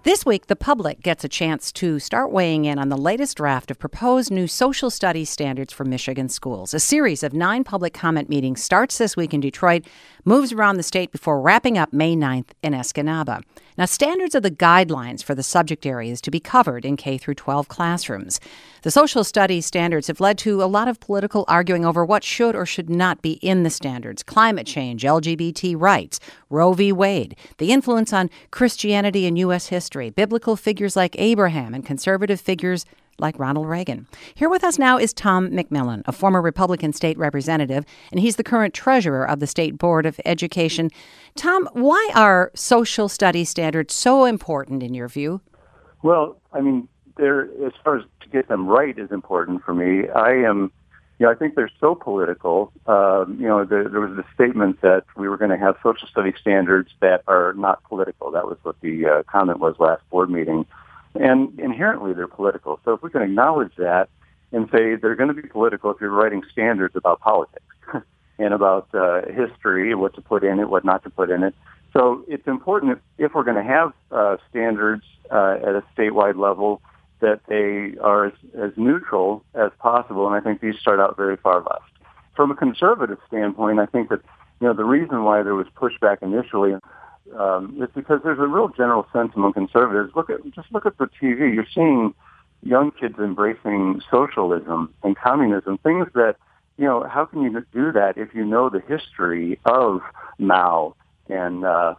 This week, the public gets a chance to start weighing in on the latest draft of proposed new social studies standards for Michigan schools. A series of 9 public comment meetings starts this week in Detroit, moves around the state before wrapping up May 9th in Escanaba. Now, standards are the guidelines for the subject areas to be covered in K through 12 classrooms. The social studies standards have led to a lot of political arguing over what should or should not be in the standards: climate change, LGBT rights, Roe v. Wade, the influence on Christianity and U.S. history, biblical figures like Abraham, and conservative figures like Ronald Reagan. Here with us now is Tom McMillan, a former Republican state representative, and he's the current treasurer of the State Board of Education. Tom, why are social studies standards so important in your view? Well, I mean, as far as to get them right is important for me. I think they're so political. There was a statement that we were going to have social studies standards that are not political. That was what the comment was last board meeting. And inherently, they're political. So if we can acknowledge that and say they're going to be political if you're writing standards about politics and about history, what to put in it, what not to put in it. So it's important if we're going to have standards at a statewide level that they are as neutral as possible. And I think these start out very far left. From a conservative standpoint, I think that the reason why there was pushback initially is because there's a real general sense among conservatives. Look at the TV. You're seeing young kids embracing socialism and communism, things that, how can you do that if you know the history of Mao and,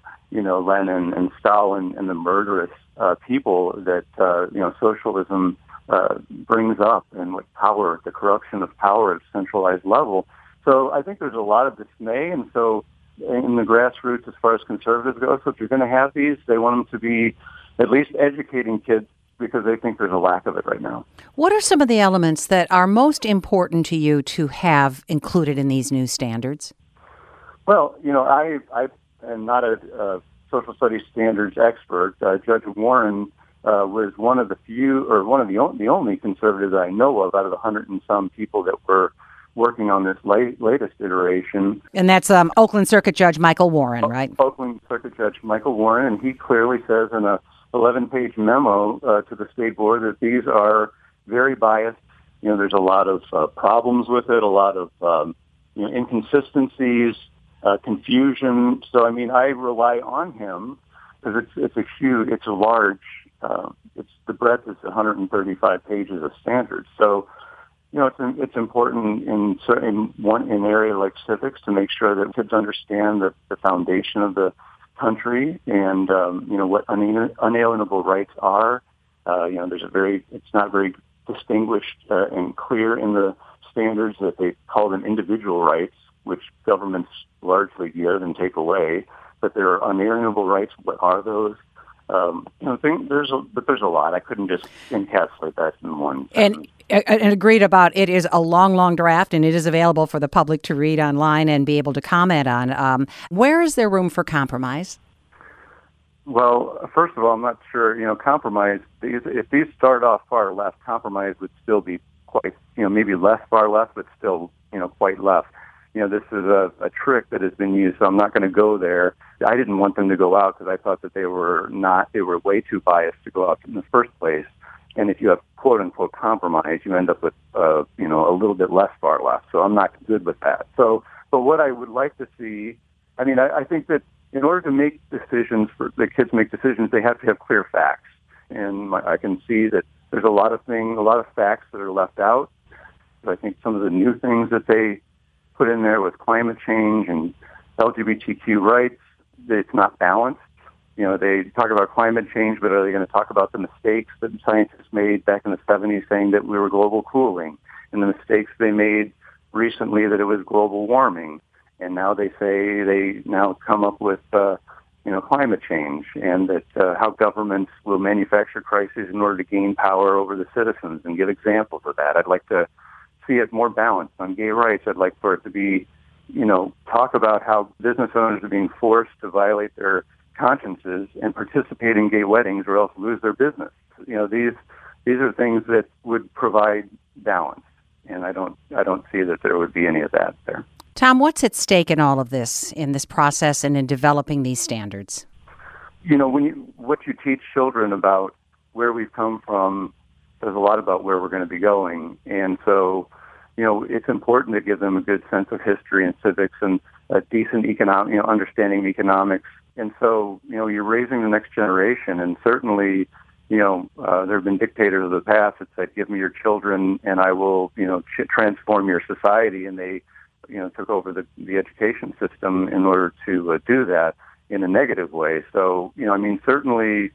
Lenin and Stalin and the murderous people that, socialism brings up, and what power, the corruption of power at a centralized level. So I think there's a lot of dismay, and so in the grassroots as far as conservatives go. So if you're going to have these, they want them to be at least educating kids because they think there's a lack of it right now. What are some of the elements that are most important to you to have included in these new standards? Well, I am not a social studies standards expert. Judge Warren was one of the few, or one of the only conservatives I know of out of the 100 and some people that were working on this latest iteration. And that's Oakland Circuit Judge Michael Warren, right? Oakland Circuit Judge Michael Warren, and he clearly says in a 11-page memo to the state board that these are very biased. There's a lot of problems with it, a lot of inconsistencies, confusion. So, I rely on him because it's a large, the breadth is 135 pages of standards. So, it's important in an area like civics to make sure that kids understand the foundation of the country and what unalienable rights are. It's not very distinguished and clear in the standards that they call them individual rights, which governments largely give and take away. But there are unalienable rights. What are those? There's a lot. I couldn't just encapsulate that in one sentence. And agreed about it is a long, long draft, and it is available for the public to read online and be able to comment on. Where is there room for compromise? Well, first of all, I'm not sure, compromise, if these start off far left, compromise would still be quite, maybe less far left, but still, quite left. This is a trick that has been used, so I'm not going to go there. I didn't want them to go out because I thought that they were way too biased to go out in the first place. And if you have quote-unquote compromise, you end up with, a little bit less far left. So I'm not good with that. So, but what I would like to see, I think that in order to make decisions, for the kids make decisions, they have to have clear facts. And I can see that there's a lot of facts that are left out. So I think some of the new things that they put in there with climate change and LGBTQ rights, it's not balanced. They talk about climate change, but are they going to talk about the mistakes that scientists made back in the 70s saying that we were global cooling, and the mistakes they made recently that it was global warming? And now they say they now come up with, climate change, and that how governments will manufacture crises in order to gain power over the citizens and give examples of that. I'd like to see it more balanced on gay rights. I'd like for it to be, talk about how business owners are being forced to violate their consciences and participate in gay weddings or else lose their business. These are things that would provide balance, and I don't see that there would be any of that there. Tom, what's at stake in all of this, in this process and in developing these standards? what you teach children about where we've come from says a lot about where we're going to be going. And so, it's important to give them a good sense of history and civics and a decent economic, understanding of economics. And so, you're raising the next generation. And certainly, there have been dictators of the past that said, give me your children and I will, transform your society. And they, took over the education system in order to do that in a negative way. So, certainly,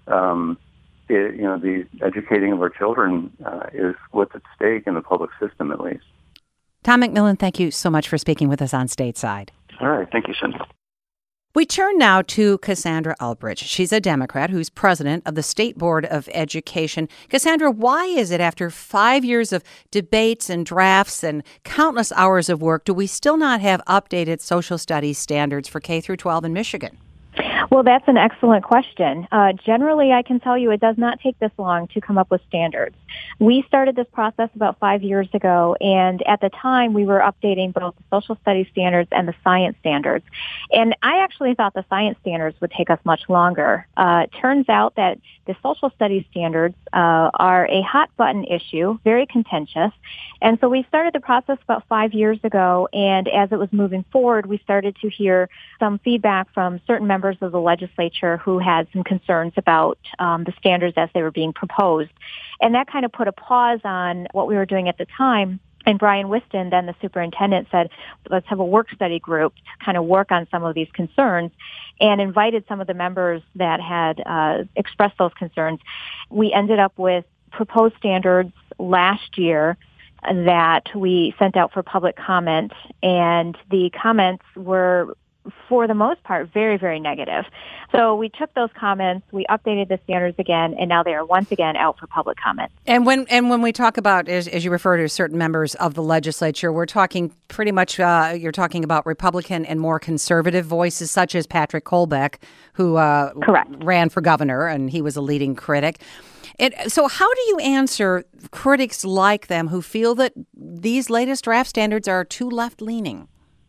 the educating of our children is what's at stake in the public system, at least. Tom McMillan, thank you so much for speaking with us on Stateside. All right. Thank you, Cindy. We turn now to Cassandra Elbridge. She's a Democrat who's president of the State Board of Education. Cassandra, why is it after 5 years of debates and drafts and countless hours of work do we still not have updated social studies standards for K through 12 in Michigan? Well, that's an excellent question. Generally, I can tell you it does not take this long to come up with standards. We started this process about 5 years ago, and at the time, we were updating both the social studies standards and the science standards. And I actually thought the science standards would take us much longer. It turns out that the social studies standards are a hot-button issue, very contentious. And so we started the process about 5 years ago, and as it was moving forward, we started to hear some feedback from certain members of the legislature who had some concerns about the standards as they were being proposed. And that kind of put a pause on what we were doing at the time. And Brian Whiston, then the superintendent, said, let's have a work study group to kind of work on some of these concerns, and invited some of the members that had expressed those concerns. We ended up with proposed standards last year that we sent out for public comment, and the comments were, for the most part, very, very negative. So we took those comments, we updated the standards again, and now they are once again out for public comment. And when we talk about, as you refer to certain members of the legislature, we're talking pretty much, you're talking about Republican and more conservative voices, such as Patrick Kolbeck, who ran for governor, and he was a leading critic. So how do you answer critics like them who feel that these latest draft standards are too left-leaning?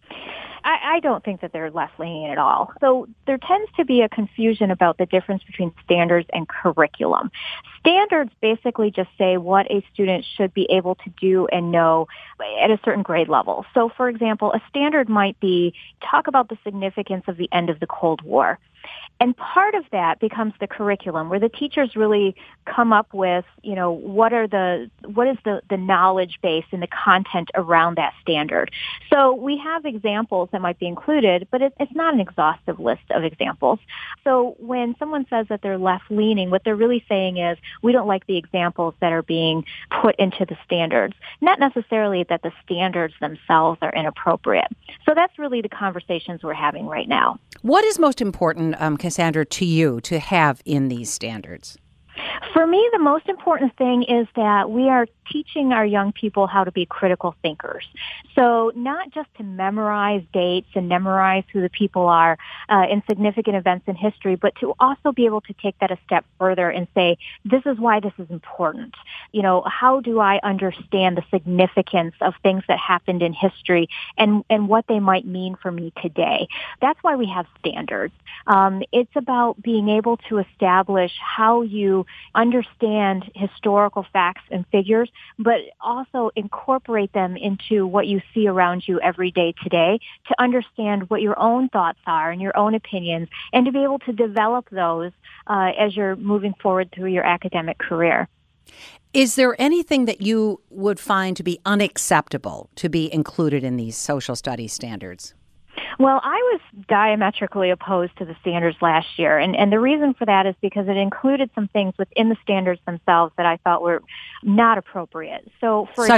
I don't think that they're left-leaning at all. So there tends to be a confusion about the difference between standards and curriculum. Standards basically just say what a student should be able to do and know at a certain grade level. So, for example, a standard might be talk about the significance of the end of the Cold War. And part of that becomes the curriculum, where the teachers really come up with, what is the knowledge base and the content around that standard. So we have examples that might be included, but it's not an exhaustive list of examples. So when someone says that they're left-leaning, what they're really saying is, we don't like the examples that are being put into the standards. Not necessarily that the standards themselves are inappropriate. So that's really the conversations we're having right now. What is most important, Cassandra, to you to have in these standards? For me, the most important thing is that we are teaching our young people how to be critical thinkers. So not just to memorize dates and memorize who the people are in significant events in history, but to also be able to take that a step further and say, this is why this is important. How do I understand the significance of things that happened in history and what they might mean for me today? That's why we have standards. It's about being able to establish how you understand historical facts and figures, but also incorporate them into what you see around you every day today to understand what your own thoughts are and your own opinions, and to be able to develop those as you're moving forward through your academic career. Is there anything that you would find to be unacceptable to be included in these social studies standards? Well, I was diametrically opposed to the standards last year, and the reason for that is because it included some things within the standards themselves that I thought were not appropriate. So, for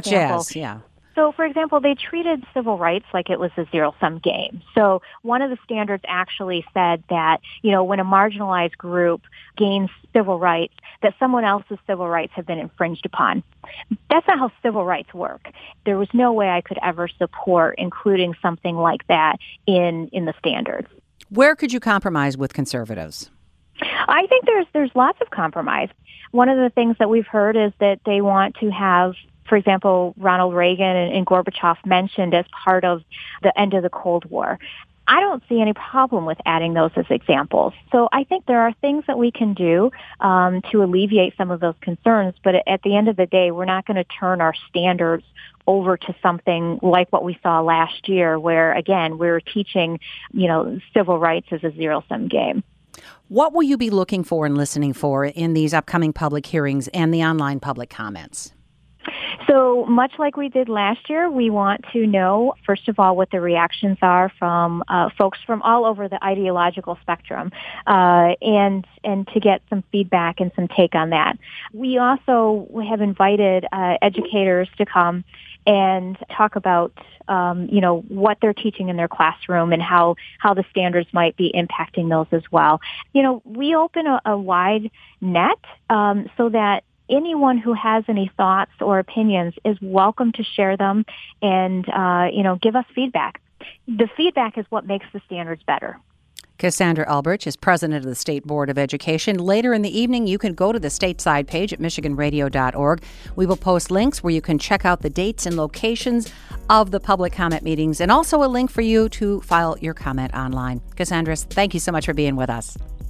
example, they treated civil rights like it was a zero-sum game. So one of the standards actually said that, when a marginalized group gains civil rights, that someone else's civil rights have been infringed upon. That's not how civil rights work. There was no way I could ever support including something like that in the standards. Where could you compromise with conservatives? I think there's lots of compromise. One of the things that we've heard is that they want to have, for example, Ronald Reagan and Gorbachev mentioned as part of the end of the Cold War. I don't see any problem with adding those as examples. So I think there are things that we can do to alleviate some of those concerns, but at the end of the day, we're not going to turn our standards over to something like what we saw last year where, again, we're teaching, civil rights as a zero-sum game. What will you be looking for and listening for in these upcoming public hearings and the online public comments? So much like we did last year, we want to know, first of all, what the reactions are from folks from all over the ideological spectrum, and to get some feedback and some take on that. We also have invited educators to come and talk about, what they're teaching in their classroom and how the standards might be impacting those as well. We open a wide net so that anyone who has any thoughts or opinions is welcome to share them and, give us feedback. The feedback is what makes the standards better. Cassandra Elbridge is president of the State Board of Education. Later in the evening, you can go to the stateside page at michiganradio.org. We will post links where you can check out the dates and locations of the public comment meetings and also a link for you to file your comment online. Cassandra, thank you so much for being with us.